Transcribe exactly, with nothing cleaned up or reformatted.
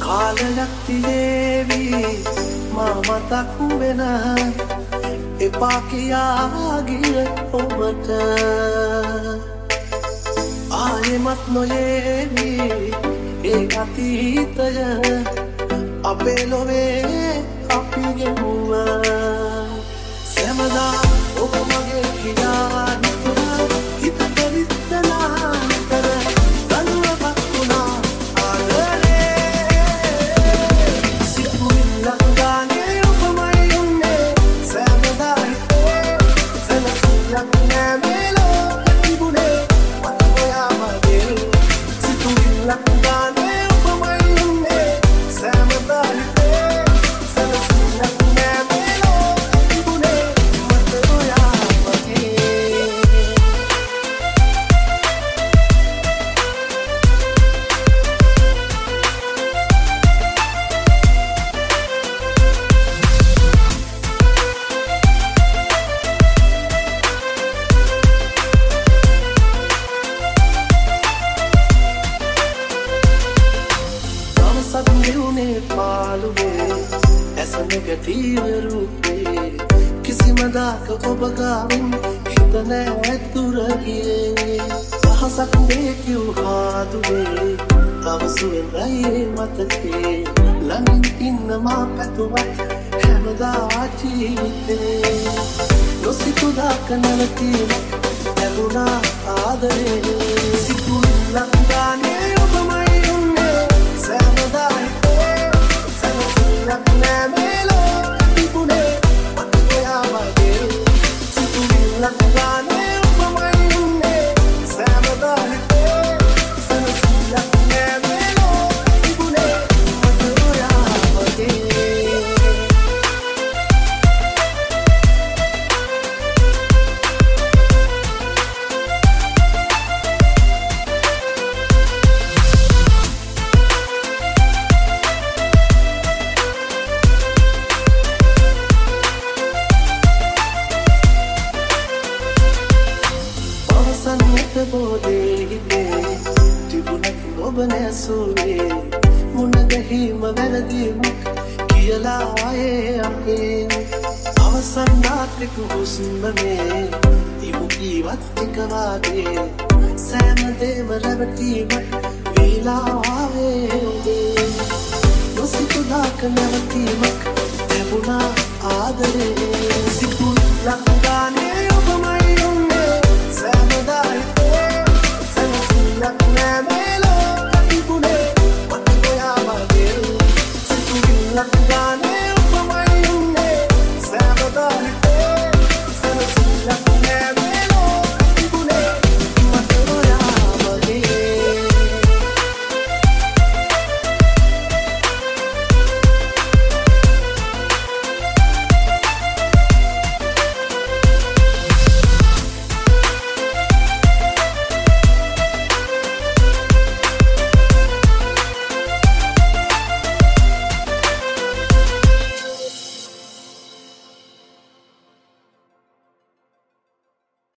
කාලයක් තියේවි මා මතක් වෙන එපා කියා ගිය ඔබට ආයෙමත් නොයේවි ඒ අතීතය අපේ ලොවේ අපි ගෙවුවා සෑමදා ඔබ මගේ කියා නිතුරා හිත පරිත්තනා නිතර දනුවපත් වුණා කිසිමදාක ඔබ ගාවින් හිත නෑ දුර ගියේ අහසක් දෙකියු හාදුවේ අවසුවෙන් රැයේ මතකේ ළඟින් ඉන්න මා පැතුවත් හැමදා ජීවිතේ නොසිතුදාක නැවතීමක් ලැබුණා ආදරේ සිතුවිල්ලක් ගානේ ඔබමයි උන්නේ සෑමදා හිතේ සැනසීමක් නෑ මේලෝ තිබුණේ ඔබ නැසුවේ මුණගැහිම වැරදීමක් කියලා ආයේ අපේ අවසන් රාත්‍රික හුස්මනේ ඉමු කීවත් එක වාගේ සෑම දේම රැවටීමක් වීලා ආවේ ඔබේ නොසිතුදාක නැවතීමක් ලැබුණා ආදරේ සිතුවිල්ලක් ගානේ ඔබමයි උන්නේ සෑමදා හිතේ සැනසීමක් නෑ